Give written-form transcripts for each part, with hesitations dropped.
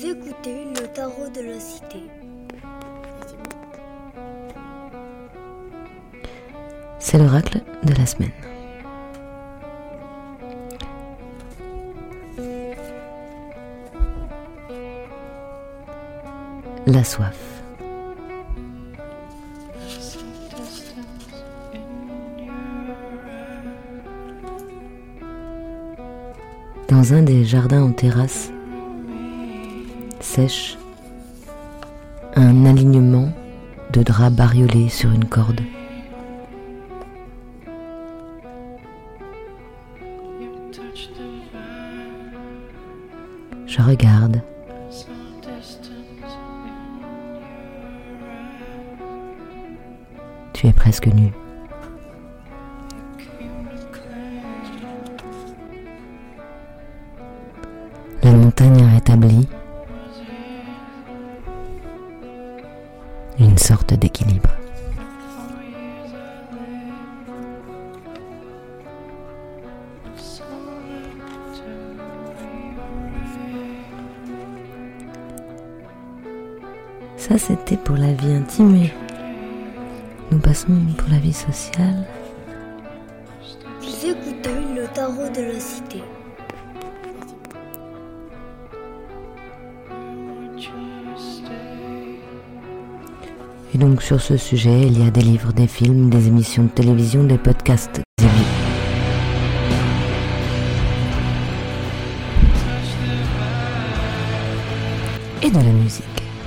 écoutez le tarot de la cité. C'est l'oracle de la semaine. La soif. Dans un des jardins en terrasse, sèche un alignement de draps bariolés sur une corde. Je regarde. Tu es presque nu. La montagne a rétabli une sorte d'équilibre. Ça, c'était pour la vie intime et nous passons pour la vie sociale. Vous écoutez le tarot de la cité. Et donc sur ce sujet, il y a des livres, des films, des émissions de télévision, des podcasts, des vidéos. Et de la musique.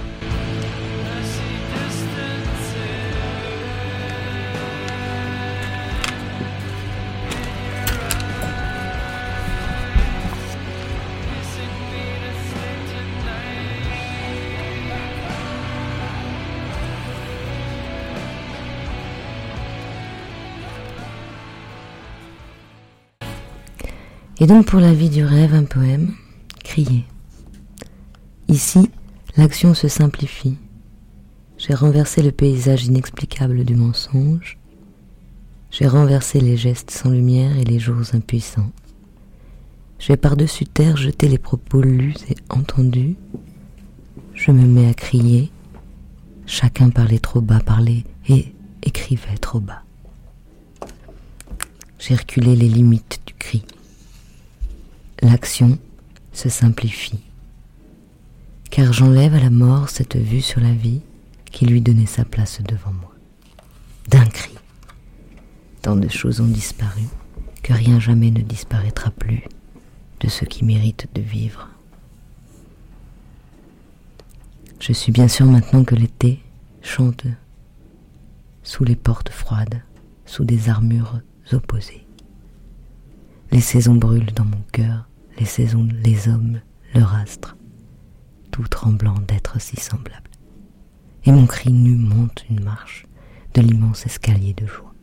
Et donc pour la vie du rêve, un poème, crier. Ici, l'action se simplifie. J'ai renversé le paysage inexplicable du mensonge. J'ai renversé les gestes sans lumière et les jours impuissants. J'ai par-dessus terre jeté les propos lus et entendus. Je me mets à crier. Chacun parlait trop bas, parlait et écrivait trop bas. J'ai reculé les limites du cri. L'action se simplifie, car j'enlève à la mort cette vue sur la vie qui lui donnait sa place devant moi. D'un cri, tant de choses ont disparu que rien jamais ne disparaîtra plus de ce qui mérite de vivre. Je suis bien sûr maintenant que l'été chante sous les portes froides, sous des armures opposées. Les saisons brûlent dans mon cœur, les saisons, les hommes, leur astre, tout tremblant d'être si semblable. Et mon cri nu monte une marche de l'immense escalier de joie.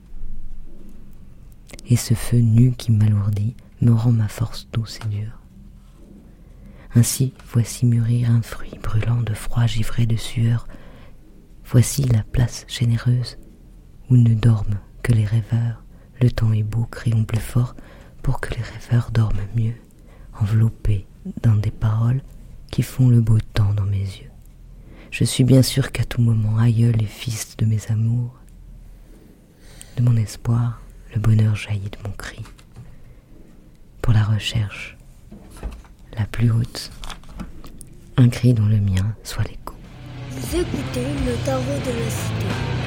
Et ce feu nu qui m'alourdit me rend ma force douce et dure. Ainsi, voici mûrir un fruit brûlant de froid givré de sueur. Voici la place généreuse où ne dorment que les rêveurs. Le temps est beau, crions plus fort pour que les rêveurs dorment mieux. Enveloppé dans des paroles qui font le beau temps dans mes yeux. Je suis bien sûr qu'à tout moment, aïeul et fils de mes amours, de mon espoir, le bonheur jaillit de mon cri. Pour la recherche, la plus haute, un cri dont le mien soit l'écho. Vous écoutez le tarot de la cité.